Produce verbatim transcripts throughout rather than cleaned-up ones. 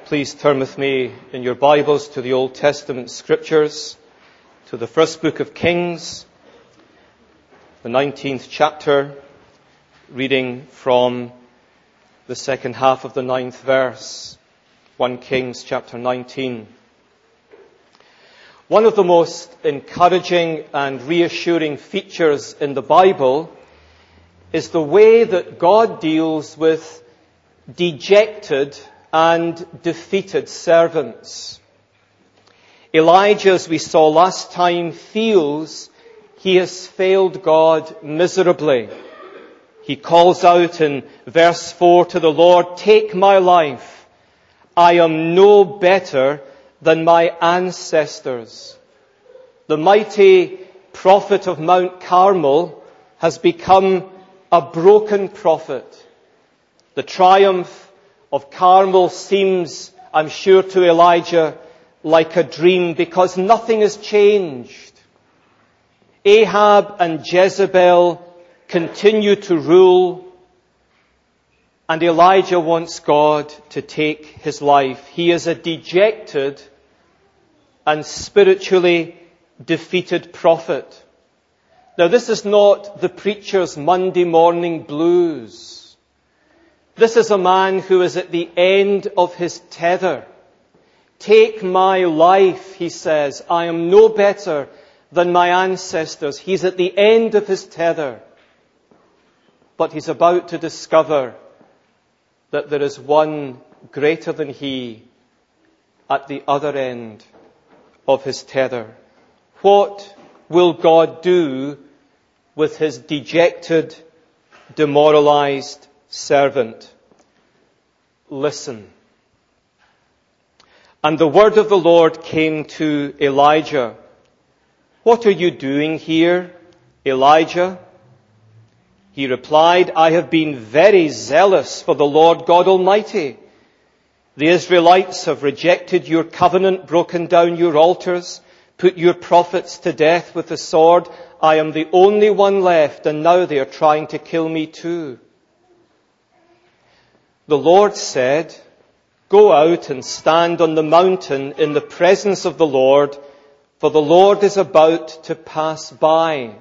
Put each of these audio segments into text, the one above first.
Please turn with me in your Bibles to the Old Testament Scriptures, to the first book of Kings, the nineteenth chapter, reading from the second half of the ninth verse, First Kings chapter nineteen. One of the most encouraging and reassuring features in the Bible is the way that God deals with dejected and defeated servants. Elijah, as we saw last time, feels he has failed God miserably. He calls out in verse four to the Lord, "Take my life. I am no better than my ancestors." The mighty prophet of Mount Carmel has become a broken prophet. The triumph of Carmel seems, I'm sure, to Elijah like a dream because nothing has changed. Ahab and Jezebel continue to rule, and Elijah wants God to take his life. He is a dejected and spiritually defeated prophet. Now, this is not the preacher's Monday morning blues. This is a man who is at the end of his tether. "Take my life," he says. "I am no better than my ancestors." He's at the end of his tether. But he's about to discover that there is one greater than he at the other end of his tether. What will God do with his dejected, demoralized servant? Listen. And the word of the Lord came to Elijah. "What are you doing here, Elijah?" He replied, "I have been very zealous for the Lord God Almighty. The Israelites have rejected your covenant, broken down your altars, put your prophets to death with the sword. I am the only one left, and now they are trying to kill me too." The Lord said, "Go out and stand on the mountain in the presence of the Lord, for the Lord is about to pass by."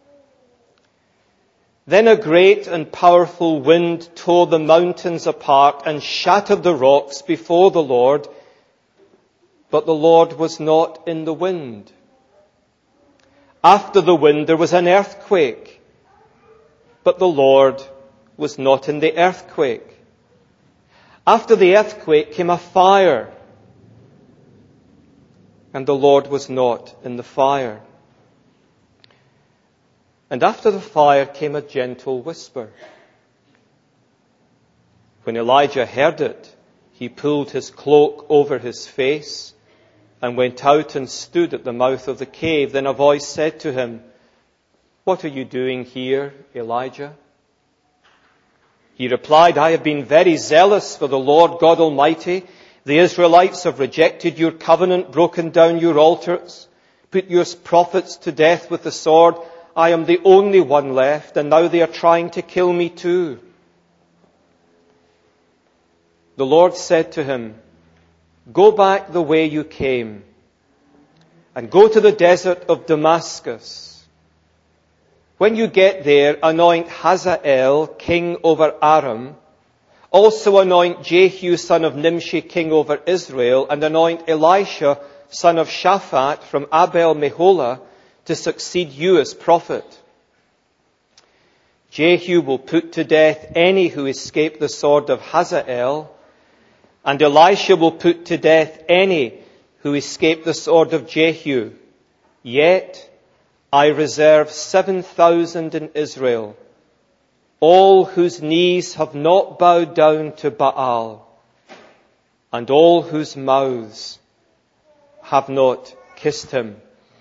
Then a great and powerful wind tore the mountains apart and shattered the rocks before the Lord, but the Lord was not in the wind. After the wind there was an earthquake, but the Lord was not in the earthquake. After the earthquake came a fire, and the Lord was not in the fire. And after the fire came a gentle whisper. When Elijah heard it, he pulled his cloak over his face and went out and stood at the mouth of the cave. Then a voice said to him, "What are you doing here, Elijah?" He replied, "I have been very zealous for the Lord God Almighty. The Israelites have rejected your covenant, broken down your altars, put your prophets to death with the sword. I am the only one left, and now they are trying to kill me too." The Lord said to him, "Go back the way you came, and go to the desert of Damascus. When you get there, anoint Hazael king over Aram. Also anoint Jehu son of Nimshi king over Israel, and anoint Elisha son of Shaphat from Abel Meholah to succeed you as prophet. Jehu will put to death any who escape the sword of Hazael, and Elisha will put to death any who escape the sword of Jehu. Yet I reserve seven thousand in Israel, all whose knees have not bowed down to Baal, and all whose mouths have not kissed him."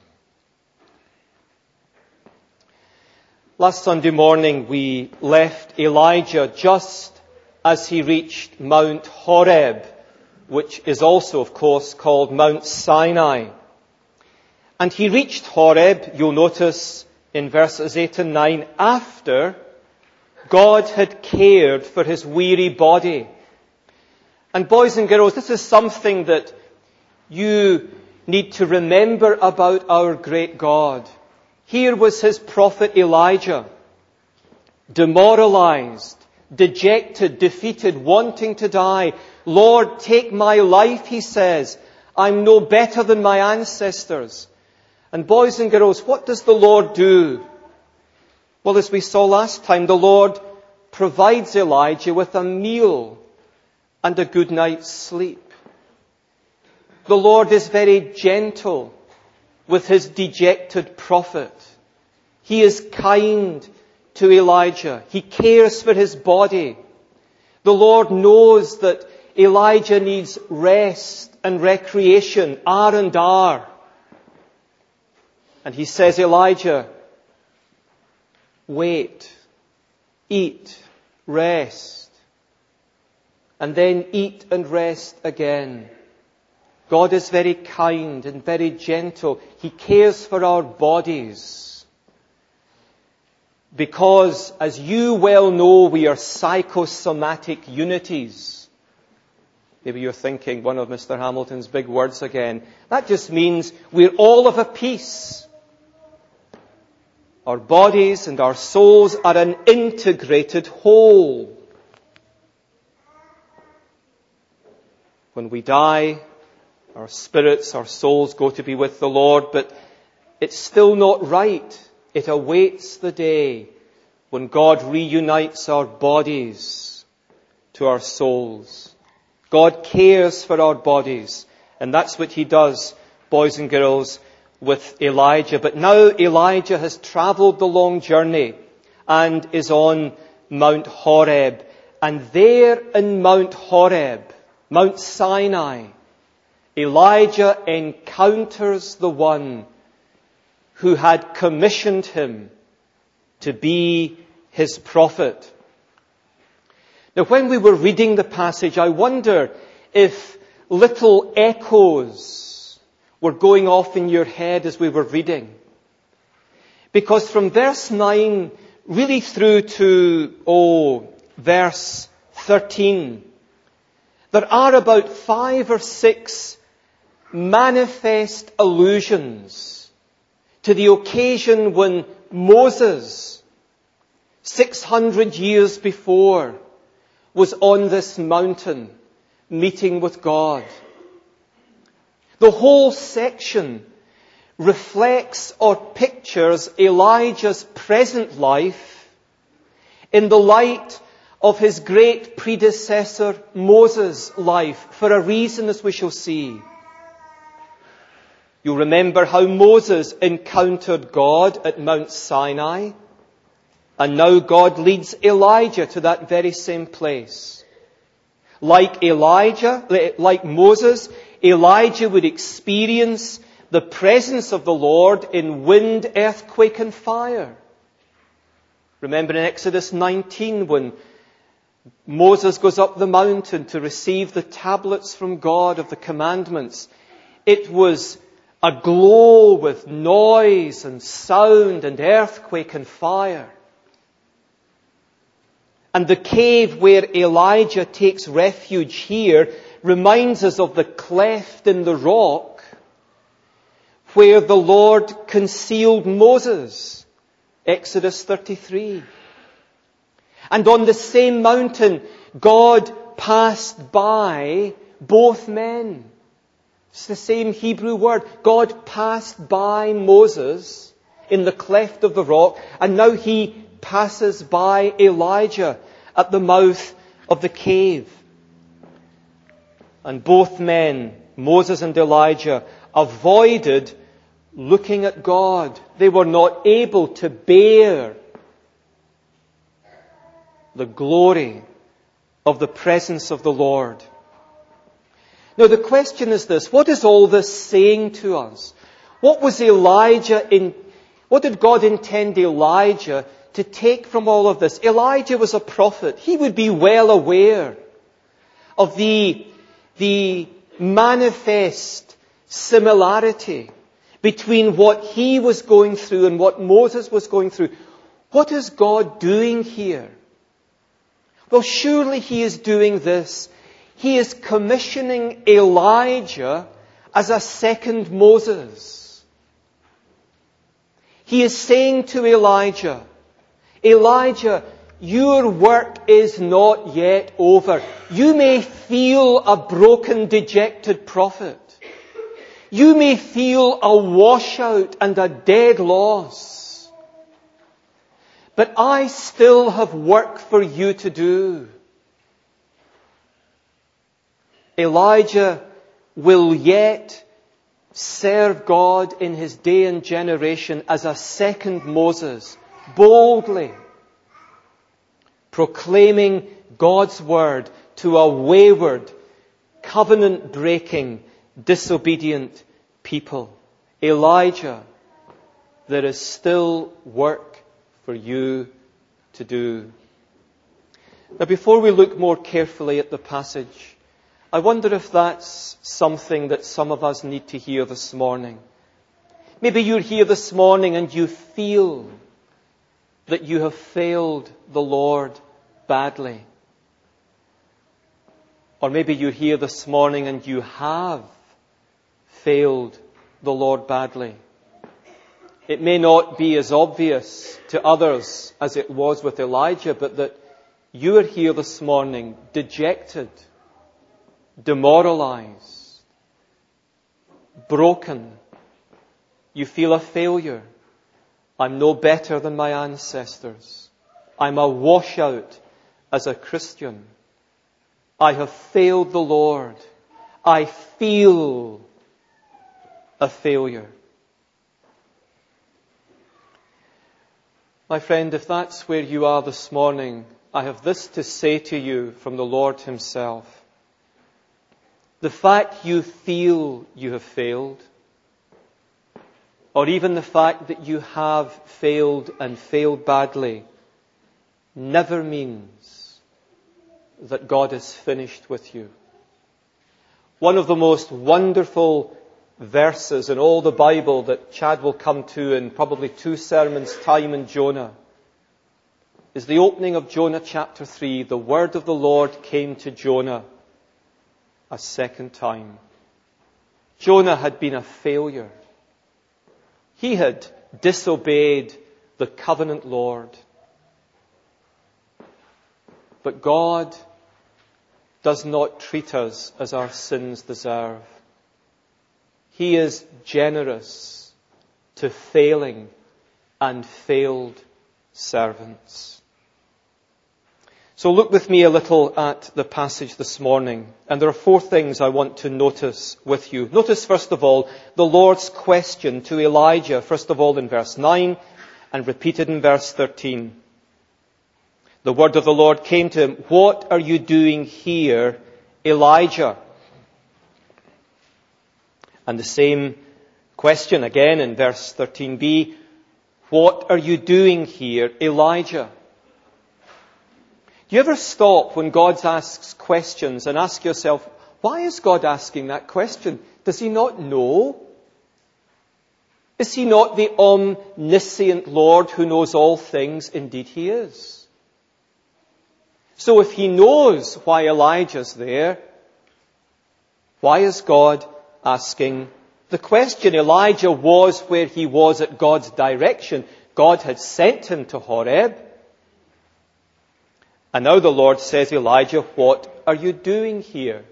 Last Sunday morning we left Elijah just as he reached Mount Horeb, which is also, of course, called Mount Sinai. And he reached Horeb, you'll notice in verses eight and nine, after God had cared for his weary body And boys and girls, this is something that you need to remember about our great God. Here was his prophet Elijah, demoralized, dejected, defeated, wanting to die. Lord, take my life, he says. I'm no better than my ancestors. And boys and girls, what does the Lord do? Well, as we saw last time, the Lord provides Elijah with a meal and a good night's sleep. The Lord is very gentle with his dejected prophet. He is kind to Elijah. He cares for his body. The Lord knows that Elijah needs rest and recreation, R and R. And he says, Elijah, wait, eat, rest, and then eat and rest again. God is very kind and very gentle. He cares for our bodies. Because, as you well know, we are psychosomatic unities. Maybe you're thinking one of Mister Hamilton's big words again. That just means we're all of a piece. Our bodies and our souls are an integrated whole. When we die, our spirits, our souls go to be with the Lord, but it's still not right. It awaits the day when God reunites our bodies to our souls. God cares for our bodies, and that's what he does, boys and girls, with Elijah. But now Elijah has travelled the long journey and is on Mount Horeb. And there in Mount Horeb, Mount Sinai, Elijah encounters the one who had commissioned him to be his prophet. Now, when we were reading the passage, I wonder if little echoes were going off in your head as we were reading. Because from verse nine, really through to, oh, verse thirteen, there are about five or six manifest allusions to the occasion when Moses, six hundred years before, was on this mountain meeting with God. The whole section reflects or pictures Elijah's present life in the light of his great predecessor Moses' life, for a reason, as we shall see. You remember how Moses encountered God at Mount Sinai, and now God leads Elijah to that very same place. Like Elijah, like Moses, Elijah would experience the presence of the Lord in wind, earthquake, and fire. Remember in Exodus nineteen when Moses goes up the mountain to receive the tablets from God of the commandments. It was aglow with noise and sound and earthquake and fire. And the cave where Elijah takes refuge here reminds us of the cleft in the rock where the Lord concealed Moses. Exodus thirty-three. And on the same mountain, God passed by both men. It's the same Hebrew word. God passed by Moses in the cleft of the rock, and now he passes by Elijah at the mouth of the cave. And both men, Moses and Elijah, avoided looking at God. They were not able to bear the glory of the presence of the Lord. Now the question is this: what is all this saying to us? What was Elijah in, what did God intend Elijah to take from all of this? Elijah was a prophet. He would be well aware of the, the manifest similarity between what he was going through and what Moses was going through. What is God doing here? Well, surely he is doing this. He is commissioning Elijah as a second Moses. He is saying to Elijah, Elijah, your work is not yet over. You may feel a broken, dejected prophet. You may feel a washout and a dead loss. But I still have work for you to do. Elijah will yet serve God in his day and generation as a second Moses, boldly proclaiming God's word to a wayward, covenant-breaking, disobedient people. Elijah, there is still work for you to do. Now, before we look more carefully at the passage, I wonder if that's something that some of us need to hear this morning. Maybe you're here this morning and you feel that you have failed the Lord badly. Or maybe you're here this morning and you have failed the Lord badly. It may not be as obvious to others as it was with Elijah, but that you are here this morning dejected, demoralized, broken. You feel a failure. I'm no better than my ancestors. I'm a washout as a Christian. I have failed the Lord. I feel a failure. My friend, if that's where you are this morning, I have this to say to you from the Lord himself. The fact you feel you have failed, or even the fact that you have failed and failed badly, never means that God is finished with you. One of the most wonderful verses in all the Bible that Chad will come to in probably two sermons' time in Jonah is the opening of Jonah chapter three. The word of the Lord came to Jonah a second time. Jonah had been a failure. He had disobeyed the covenant Lord. But God does not treat us as our sins deserve. He is generous to failing and failed servants. So look with me a little at the passage this morning. And there are four things I want to notice with you. Notice, first of all, the Lord's question to Elijah, first of all in verse nine and repeated in verse thirteen. The word of the Lord came to him, "What are you doing here, Elijah?" And the same question again in verse thirteen b. "What are you doing here, Elijah?" Do you ever stop when God asks questions and ask yourself, why is God asking that question? Does he not know? Is he not the omniscient Lord who knows all things? Indeed he is. So if he knows why Elijah's there, why is God asking the question? Elijah was where he was at God's direction. God had sent him to Horeb. And now the Lord says, "Elijah, what are you doing here?"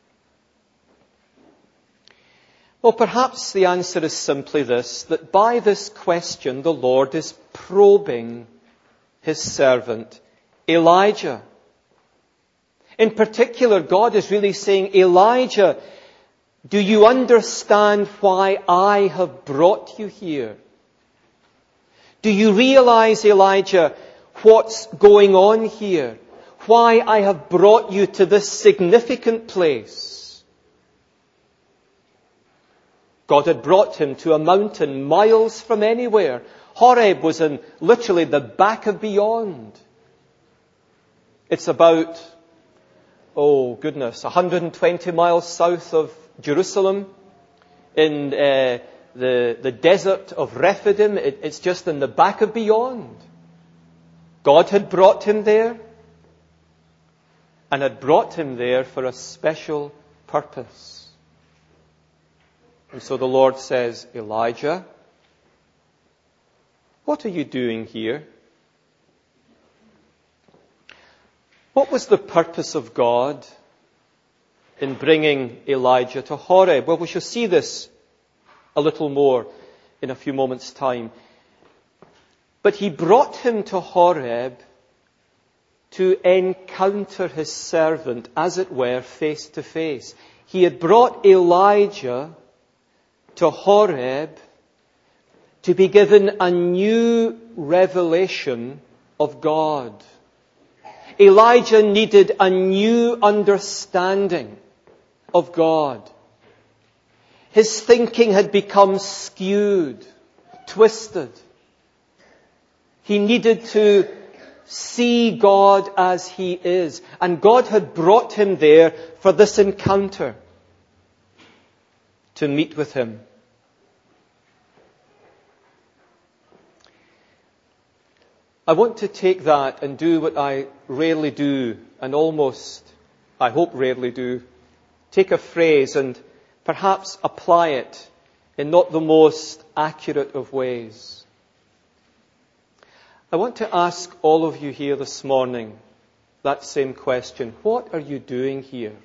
Well, perhaps the answer is simply this, that by this question the Lord is probing his servant Elijah. In particular, God is really saying, "Elijah, do you understand why I have brought you here? Do you realize, Elijah, what's going on here? Why I have brought you to this significant place?" God had brought him to a mountain miles from anywhere. Horeb was in literally the back of beyond. It's about, oh goodness, one hundred twenty miles south of Jerusalem, in uh, the, the desert of Rephidim. It, it's just in the back of beyond. God had brought him there. and had brought him there for a special purpose. And so the Lord says, Elijah, what are you doing here? What was the purpose of God in bringing Elijah to Horeb? Well, we shall see this a little more in a few moments' time. But he brought him to Horeb to encounter his servant, as it were, face to face. He had brought Elijah to Horeb to be given a new revelation of God. Elijah needed a new understanding of God. His thinking had become skewed, twisted. He needed to see God as He is. And God had brought him there for this encounter, to meet with Him. I want to take that and do what I rarely do, and almost, I hope rarely do, take a phrase and perhaps apply it in not the most accurate of ways. I want to ask all of you here this morning that same question. What are you doing here?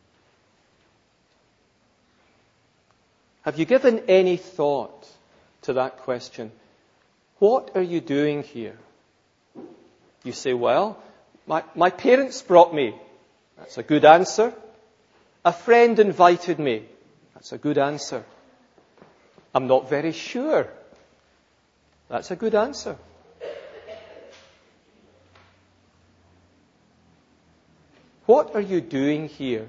Have you given any thought to that question? What are you doing here? You say, well, my, my parents brought me. That's a good answer. A friend invited me. That's a good answer. I'm not very sure. That's a good answer. What are you doing here?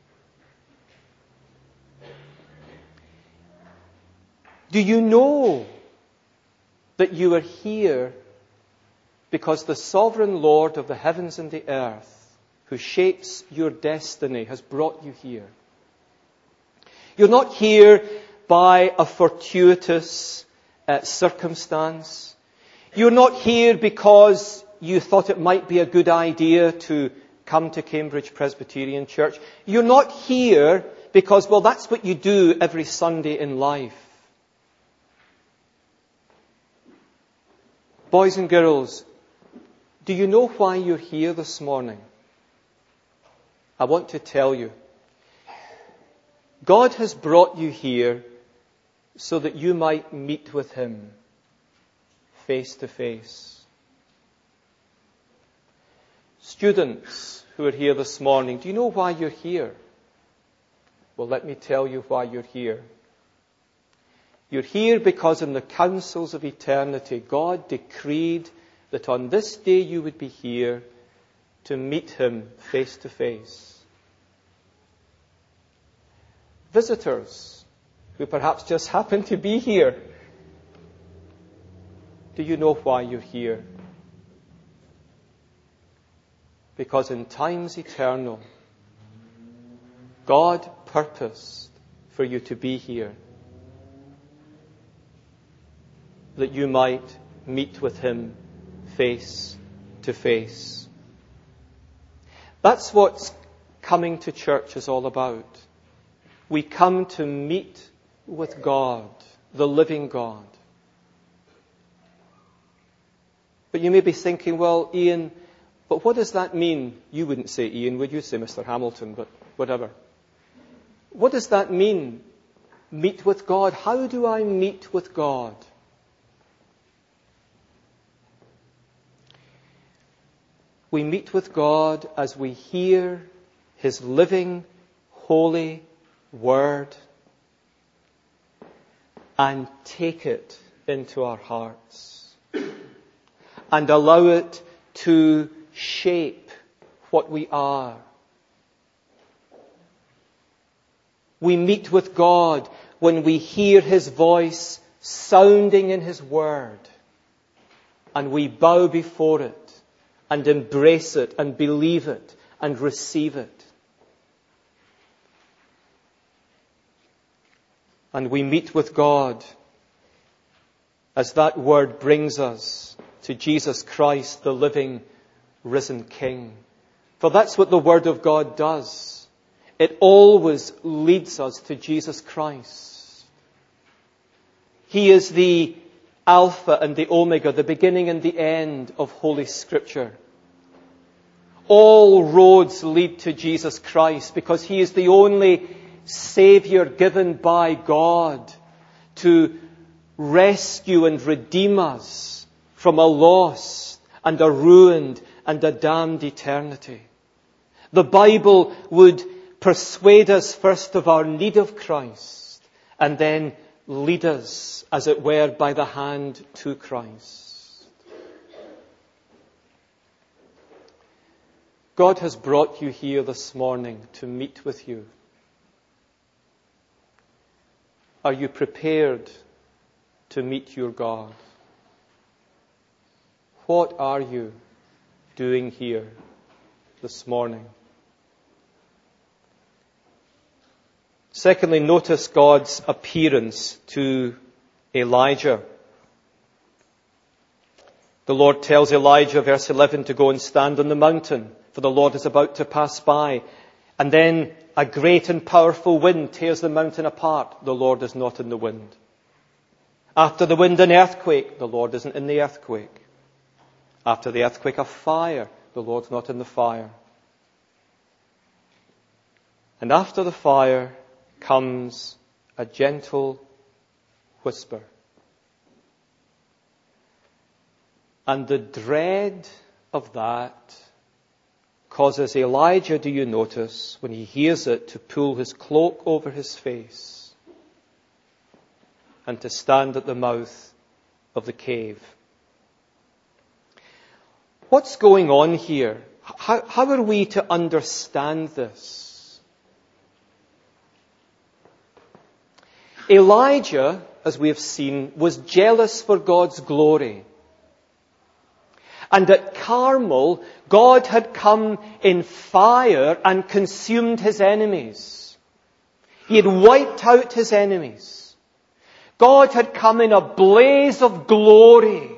Do you know that you are here because the sovereign Lord of the heavens and the earth, who shapes your destiny, has brought you here? You're not here by a fortuitous uh, circumstance. You're not here because you thought it might be a good idea to come to Cambridge Presbyterian Church. You're not here because, well, that's what you do every Sunday in life. Boys and girls, do you know why you're here this morning? I want to tell you. God has brought you here so that you might meet with Him face to face. Students who are here this morning, do you know why you're here? Well, let me tell you why you're here. You're here because in the councils of eternity, God decreed that on this day you would be here to meet Him face to face. Visitors who perhaps just happen to be here, do you know why you're here? Because in times eternal, God purposed for you to be here, that you might meet with Him face to face. That's what coming to church is all about. We come to meet with God, the living God. But you may be thinking, well, Ian, but what does that mean? You wouldn't say Ian, would you? Say Mister Hamilton, but whatever. What does that mean? Meet with God. How do I meet with God? We meet with God as we hear His living, holy Word and take it into our hearts and allow it to shape what we are. We meet with God when we hear His voice sounding in His Word and we bow before it and embrace it and believe it and receive it. And we meet with God as that Word brings us to Jesus Christ, the living, risen King, For that's what the Word of God does. It always leads us to Jesus Christ. He is the Alpha and the Omega, the beginning and the end of Holy Scripture. All roads lead to Jesus Christ because He is the only Saviour given by God to rescue and redeem us from a lost and a ruined and a damned eternity. The Bible would persuade us first of our need of Christ and then lead us, as it were, by the hand to Christ. God has brought you here this morning to meet with you. Are you prepared to meet your God? What are you doing here this morning? Secondly, notice God's appearance to Elijah. The Lord tells Elijah, verse eleven, to go and stand on the mountain, for the Lord is about to pass by. And then a great and powerful wind tears the mountain apart. The Lord is not in the wind. After the wind, an earthquake. The Lord isn't in the earthquake. After the earthquake, a fire. The Lord's not in the fire. And after the fire comes a gentle whisper. And the dread of that causes Elijah, do you notice, when he hears it, to pull his cloak over his face and to stand at the mouth of the cave. What's going on here? How, how are we to understand this? Elijah, as we have seen, was jealous for God's glory. And at Carmel, God had come in fire and consumed his enemies. He had wiped out his enemies. God had come in a blaze of glory.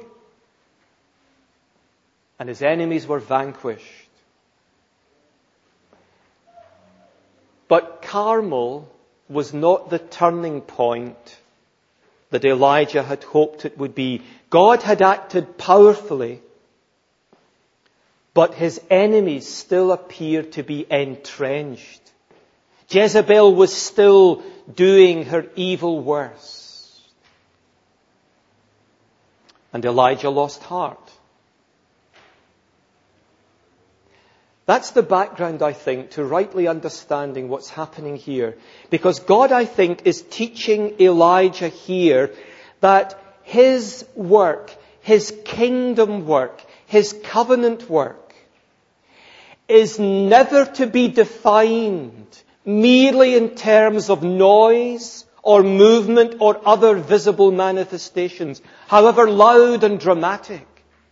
And his enemies were vanquished. But Carmel was not the turning point that Elijah had hoped it would be. God had acted powerfully, but his enemies still appeared to be entrenched. Jezebel was still doing her evil worst. And Elijah lost heart. That's the background, I think, to rightly understanding what's happening here. Because God, I think, is teaching Elijah here that his work, his kingdom work, his covenant work is never to be defined merely in terms of noise or movement or other visible manifestations, however loud and dramatic.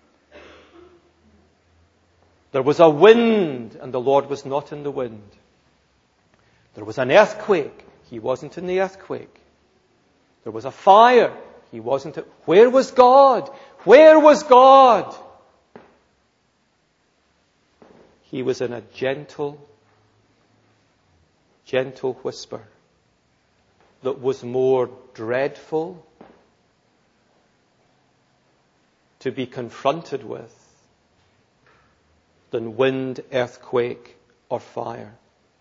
There was a wind, and the Lord was not in the wind. There was an earthquake. He wasn't in the earthquake. There was a fire. He wasn't. In... Where was God? Where was God? He was in a gentle, gentle whisper that was more dreadful to be confronted with than wind, earthquake, or fire.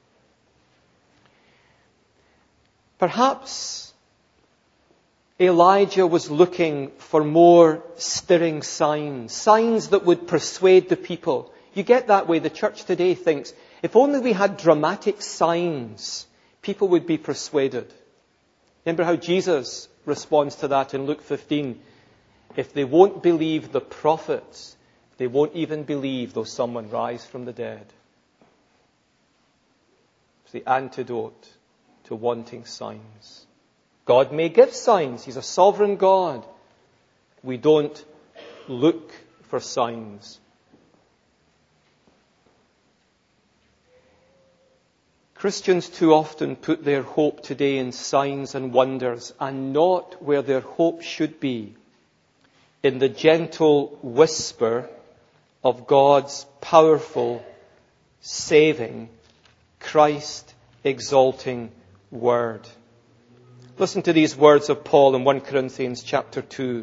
Perhaps Elijah was looking for more stirring signs, signs that would persuade the people. You get that way. The church today thinks, if only we had dramatic signs, people would be persuaded. Remember how Jesus responds to that in Luke fifteen. If they won't believe the prophets, they won't even believe though someone rise from the dead. It's the antidote to wanting signs. God may give signs. He's a sovereign God. We don't look for signs. Christians too often put their hope today in signs and wonders and not where their hope should be, in the gentle whisper of God's powerful saving, Christ-exalting word. Listen to these words of Paul in First Corinthians chapter two.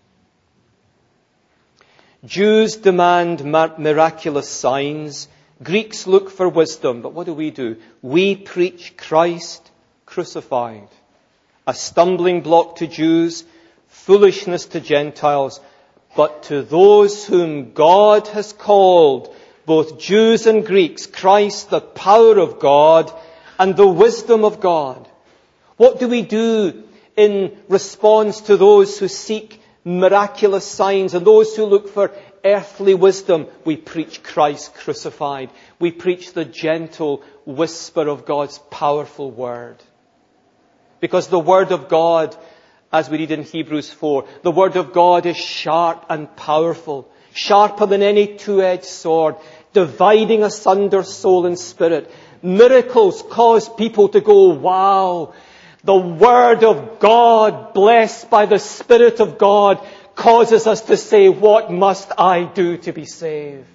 Jews demand miraculous signs. Greeks look for wisdom. But what do we do? We preach Christ crucified. A stumbling block to Jews, foolishness to Gentiles. But to those whom God has called, both Jews and Greeks, Christ, the power of God and the wisdom of God. What do we do in response to those who seek miraculous signs and those who look for earthly wisdom? We preach Christ crucified. We preach the gentle whisper of God's powerful word. Because the word of God, as we read in Hebrews four, the word of God is sharp and powerful, sharper than any two-edged sword, dividing asunder soul and spirit. Miracles cause people to go, wow! The word of God, blessed by the Spirit of God, causes us to say, what must I do to be saved?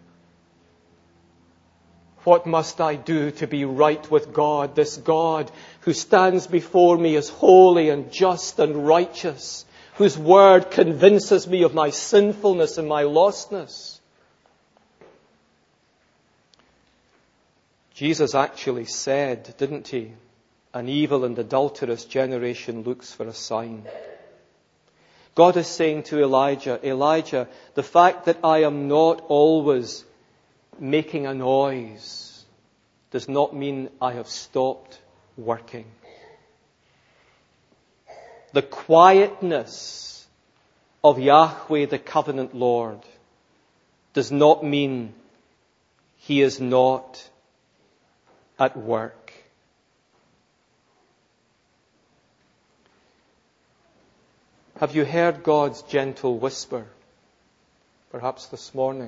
What must I do to be right with God, this God who stands before me as holy and just and righteous, whose word convinces me of my sinfulness and my lostness? Jesus actually said, didn't he? An evil and adulterous generation looks for a sign. God is saying to Elijah, Elijah, the fact that I am not always making a noise does not mean I have stopped working. The quietness of Yahweh, the covenant Lord, does not mean He is not at work. Have you heard God's gentle whisper? Perhaps this morning.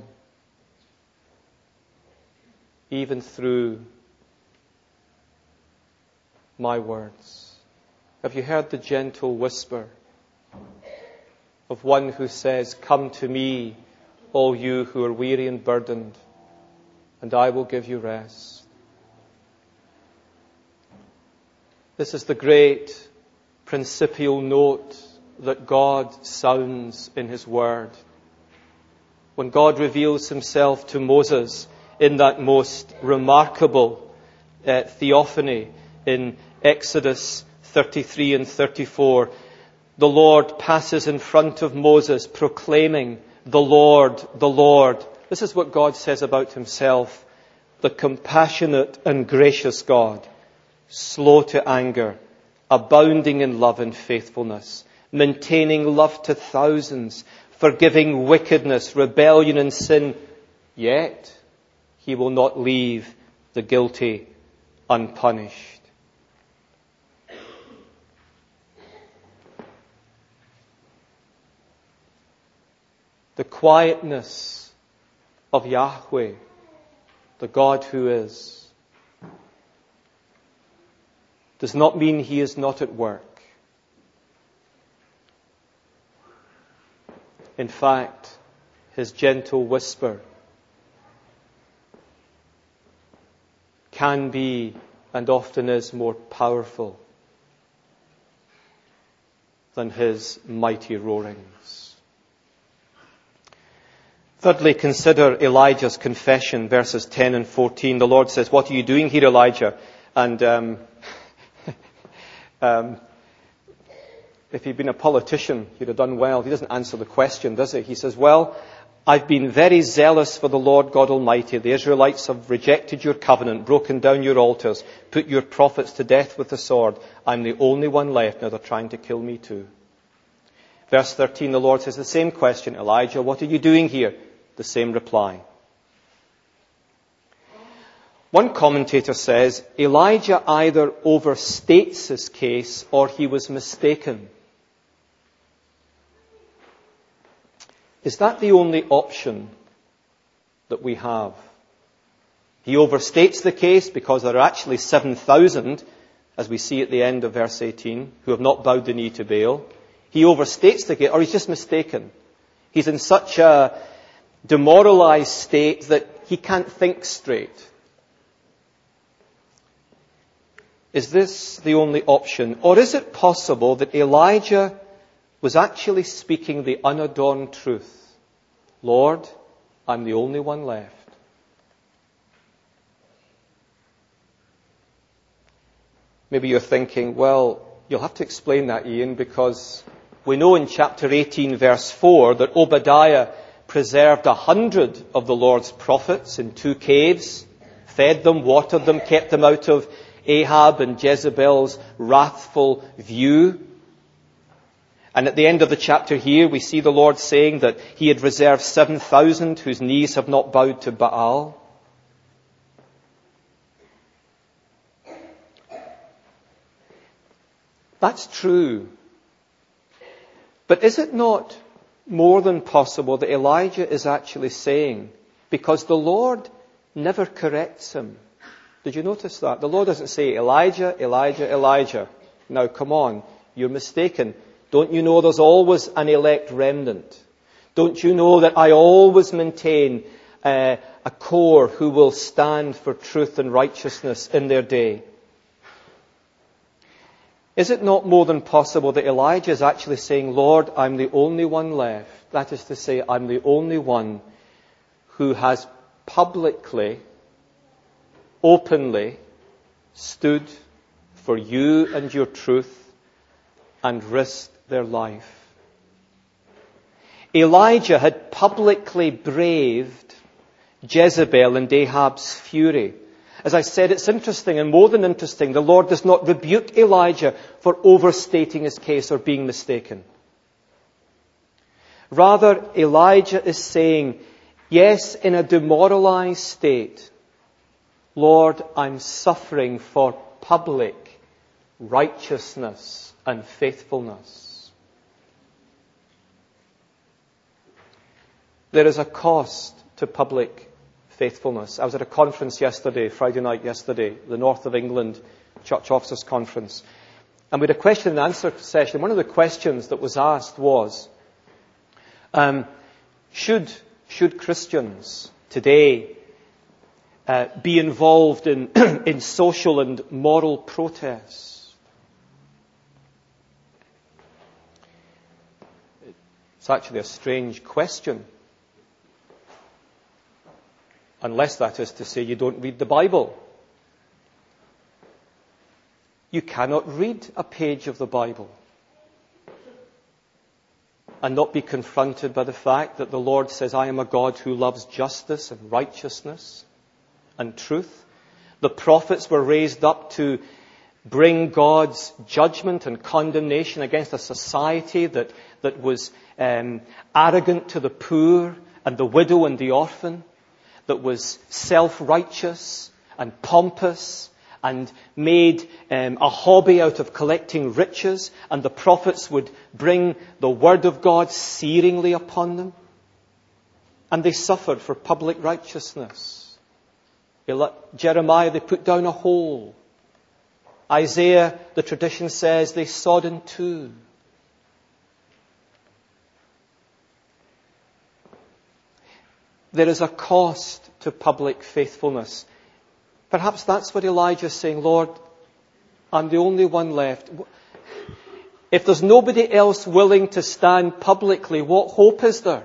Even through my words. Have you heard the gentle whisper of one who says, come to me, all you who are weary and burdened, and I will give you rest. This is the great principial note that God sounds in His Word. When God reveals Himself to Moses in that most remarkable uh, theophany in Exodus thirty-three and thirty-four, the Lord passes in front of Moses proclaiming, the Lord, the Lord. This is what God says about Himself, the compassionate and gracious God, slow to anger, abounding in love and faithfulness, maintaining love to thousands, forgiving wickedness, rebellion and sin, yet He will not leave the guilty unpunished. The quietness of Yahweh, the God who is, does not mean He is not at work. In fact, His gentle whisper can be and often is more powerful than His mighty roarings. Thirdly, consider Elijah's confession, verses ten and fourteen. The Lord says, what are you doing here, Elijah? And um, um, if he'd been a politician, he'd have done well. He doesn't answer the question, does he? He says, well, I've been very zealous for the Lord God Almighty. The Israelites have rejected your covenant, broken down your altars, put your prophets to death with the sword. I'm the only one left. Now they're trying to kill me too. Verse thirteen, the Lord says the same question. Elijah, what are you doing here? The same reply. One commentator says, Elijah either overstates his case or he was mistaken. Is that the only option that we have? He overstates the case because there are actually seven thousand, as we see at the end of verse eighteen, who have not bowed the knee to Baal. He overstates the case, or he's just mistaken. He's in such a demoralized state that he can't think straight. Is this the only option? Or is it possible that Elijah was actually speaking the unadorned truth? Lord, I'm the only one left. Maybe you're thinking, well, you'll have to explain that, Ian, because we know in chapter eighteen, verse four, that Obadiah preserved a hundred of the Lord's prophets in two caves, fed them, watered them, kept them out of Ahab and Jezebel's wrathful view. And at the end of the chapter here, we see the Lord saying that he had reserved seven thousand whose knees have not bowed to Baal. That's true. But is it not more than possible that Elijah is actually saying, because the Lord never corrects him? Did you notice that? The Lord doesn't say, Elijah, Elijah, Elijah. Now, come on, you're mistaken. Don't you know there's always an elect remnant? Don't you know that I always maintain uh, a core who will stand for truth and righteousness in their day? Is it not more than possible that Elijah is actually saying, Lord, I'm the only one left. That is to say, I'm the only one who has publicly, openly stood for you and your truth and risked their life. Elijah had publicly braved Jezebel and Ahab's fury. As I said, it's interesting, and more than interesting, the Lord does not rebuke Elijah for overstating his case or being mistaken. Rather, Elijah is saying, yes, in a demoralized state, Lord, I'm suffering for public righteousness and faithfulness. There is a cost to public faithfulness. I was at a conference yesterday, Friday night yesterday, the North of England Church Officers Conference. And we had a question and answer session. One of the questions that was asked was, um, should, should Christians today uh, be involved in, in social and moral protest? It's actually a strange question. Unless that is to say you don't read the Bible. You cannot read a page of the Bible and not be confronted by the fact that the Lord says, I am a God who loves justice and righteousness and truth. The prophets were raised up to bring God's judgment and condemnation against a society that, that was um, arrogant to the poor and the widow and the orphan, that was self-righteous and pompous and made um, a hobby out of collecting riches, and the prophets would bring the word of God searingly upon them. And they suffered for public righteousness. Jeremiah, they put down a hole. Isaiah, the tradition says, they sawed in two. There is a cost to public faithfulness. Perhaps that's what Elijah is saying, Lord, I'm the only one left. If there's nobody else willing to stand publicly, what hope is there?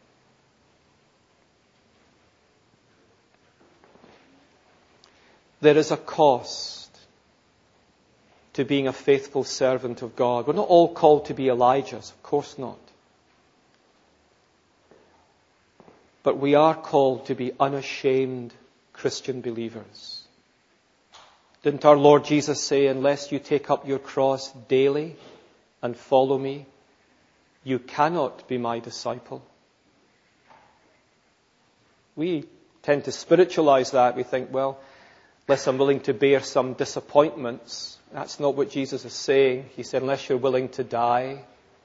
There is a cost to being a faithful servant of God. We're not all called to be Elijahs, of course not. But we are called to be unashamed Christian believers. Didn't our Lord Jesus say, unless you take up your cross daily and follow me, you cannot be my disciple? We tend to spiritualize that. We think, well, unless I'm willing to bear some disappointments. That's not what Jesus is saying. He said, unless you're willing to die,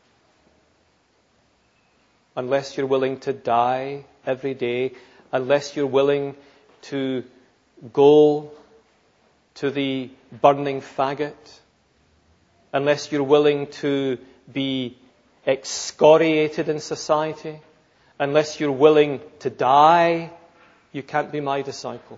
unless you're willing to die every day, unless you're willing to go to the burning faggot, unless you're willing to be excoriated in society, unless you're willing to die you can't be my disciple.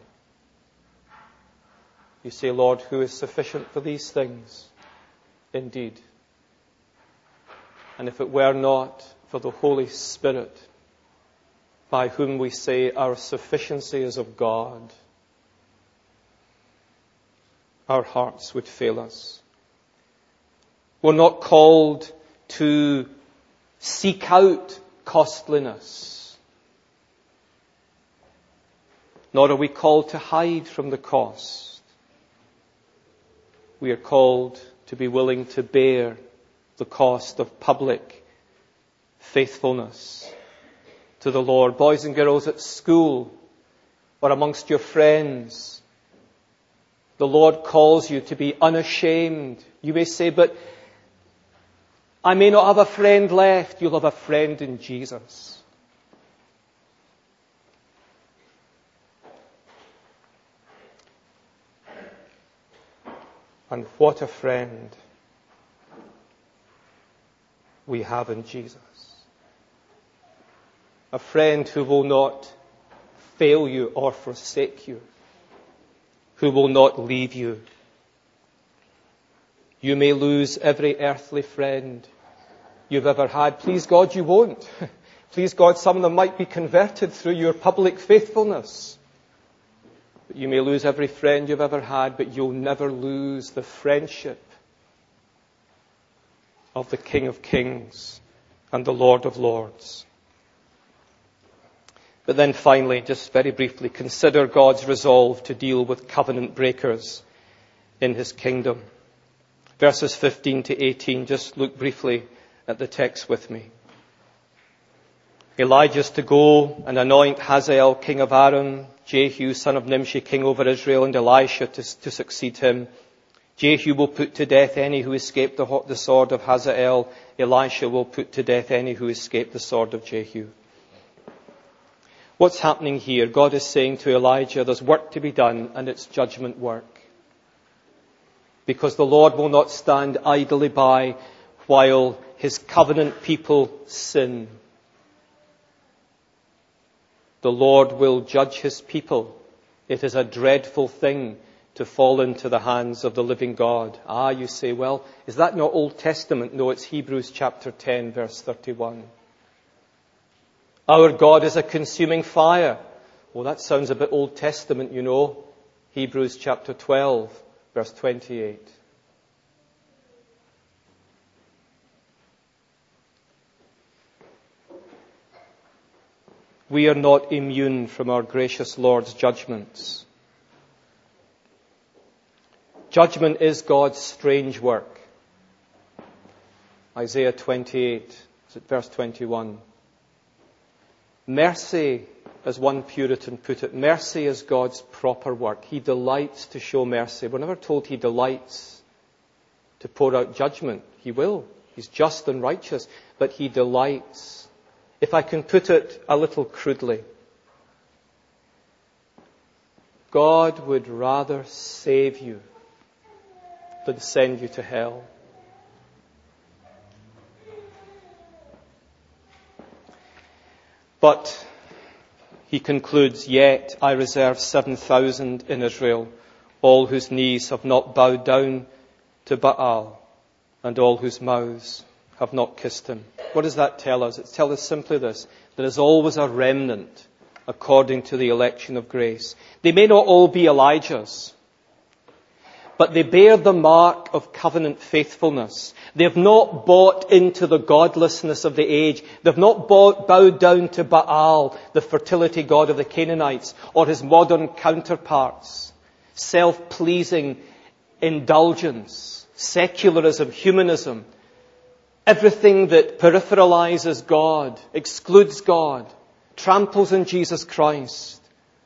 You say, Lord, who is sufficient for these things? Indeed. And if it were not for the Holy Spirit, by whom we say our sufficiency is of God, our hearts would fail us. We're not called to seek out costliness, nor are we called to hide from the cost. We are called to be willing to bear the cost of public faithfulness to the Lord. Boys and girls at school or amongst your friends, the Lord calls you to be unashamed. You may say, but I may not have a friend left. You'll have a friend in Jesus. And what a friend we have in Jesus. A friend who will not fail you or forsake you, who will not leave you. You may lose every earthly friend you've ever had. Please God, you won't. Please God, some of them might be converted through your public faithfulness. But you may lose every friend you've ever had, but you'll never lose the friendship of the King of Kings and the Lord of Lords. But then finally, just very briefly, consider God's resolve to deal with covenant breakers in his kingdom. Verses fifteen to eighteen, just look briefly at the text with me. Elijah's to go and anoint Hazael, king of Aram, Jehu, son of Nimshi, king over Israel, and Elisha to, to succeed him. Jehu will put to death any who escaped the, the sword of Hazael. Elisha will put to death any who escaped the sword of Jehu. What's happening here? God is saying to Elijah, there's work to be done, and it's judgment work. Because the Lord will not stand idly by while his covenant people sin. The Lord will judge his people. It is a dreadful thing to fall into the hands of the living God. Ah, you say, well, is that not Old Testament? No, it's Hebrews chapter ten, verse thirty-one. Our God is a consuming fire. Well, that sounds a bit Old Testament, you know. Hebrews chapter twelve, verse twenty-eight. We are not immune from our gracious Lord's judgments. Judgment is God's strange work. Isaiah twenty-eight, is it verse twenty-one? Mercy, as one Puritan put it, mercy is God's proper work. He delights to show mercy. We're never told he delights to pour out judgment. He will. He's just and righteous, but he delights. If I can put it a little crudely, God would rather save you than send you to hell. But he concludes, yet I reserve seven thousand in Israel, all whose knees have not bowed down to Baal, and all whose mouths have not kissed him. What does that tell us? It tells us simply this: there is always a remnant according to the election of grace. They may not all be Elijahs, but they bear the mark of covenant faithfulness. They have not bought into the godlessness of the age. They have not bought, bowed down to Baal, the fertility god of the Canaanites, or his modern counterparts. Self-pleasing indulgence, secularism, humanism, everything that peripheralizes God, excludes God, tramples on Jesus Christ.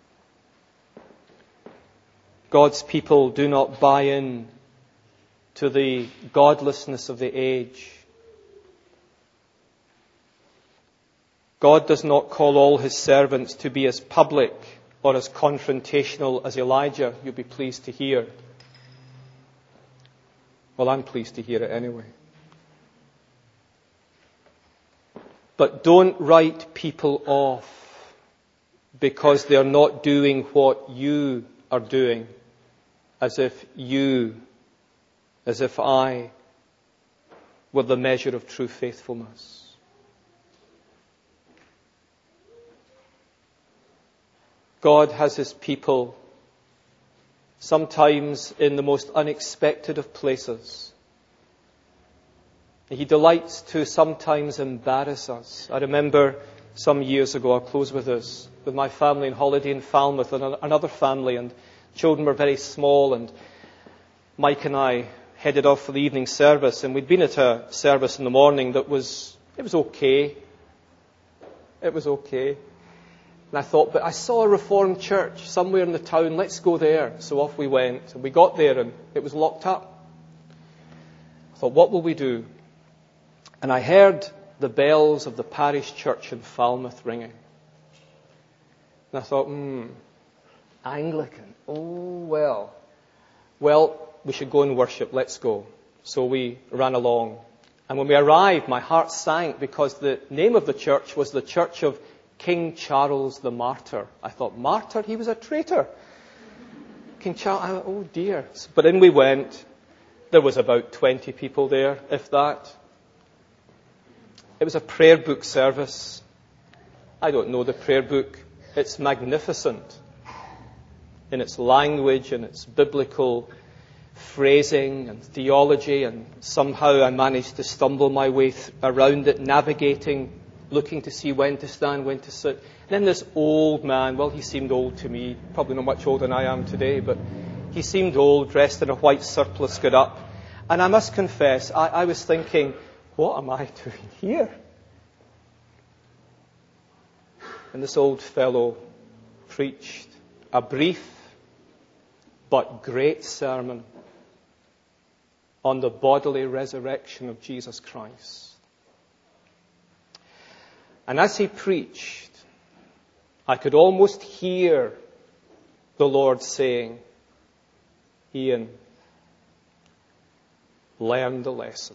God's people do not buy in to the godlessness of the age. God does not call all his servants to be as public or as confrontational as Elijah, you'll be pleased to hear. Well, I'm pleased to hear it anyway. But don't write people off because they are not doing what you are doing, as if you, as if I were the measure of true faithfulness. God has his people sometimes in the most unexpected of places. He delights to sometimes embarrass us. I remember some years ago, I'll close with this, with my family on holiday in Falmouth and another family, and children were very small, and Mike and I headed off for the evening service, and we'd been at a service in the morning that was, it was okay. It was okay. And I thought, but I saw a Reformed church somewhere in the town, let's go there. So off we went. And we got there and it was locked up. I thought, what will we do? And I heard the bells of the parish church in Falmouth ringing. And I thought, hmm, Anglican. Oh, well. Well, we should go and worship. Let's go. So we ran along. And when we arrived, my heart sank because the name of the church was the Church of King Charles the Martyr. I thought, martyr? He was a traitor. King Charles, oh dear. But in we went. There was about twenty people there, if that. It was a prayer book service. I don't know the prayer book. It's magnificent in its language and its biblical phrasing and theology, and somehow I managed to stumble my way th- around it, navigating, looking to see when to stand, when to sit. And then this old man, well, he seemed old to me, probably not much older than I am today, but he seemed old, dressed in a white surplice, got up. And I must confess, I, I was thinking, what am I doing here? And this old fellow preached a brief but great sermon on the bodily resurrection of Jesus Christ. And as he preached, I could almost hear the Lord saying, Ian, learn the lesson.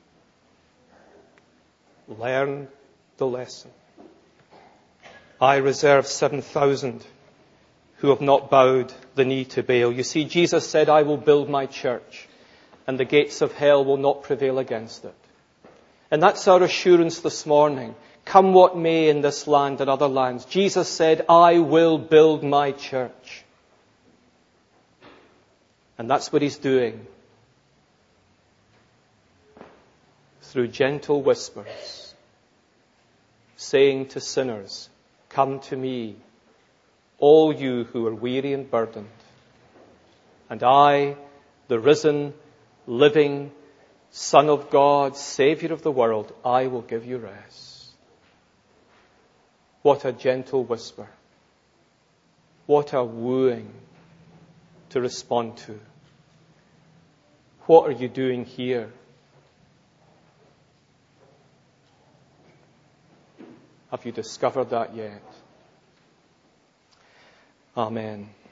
Learn the lesson. I reserve seven thousand who have not bowed the knee to Baal. You see, Jesus said, I will build my church, and the gates of hell will not prevail against it. And that's our assurance this morning. Come what may in this land and other lands, Jesus said, I will build my church. And that's what he's doing. Through gentle whispers, saying to sinners, come to me, all you who are weary and burdened, and I, the risen, living Son of God, Saviour of the world, I will give you rest. What a gentle whisper. What a wooing to respond to. What are you doing here? Have you discovered that yet? Amen.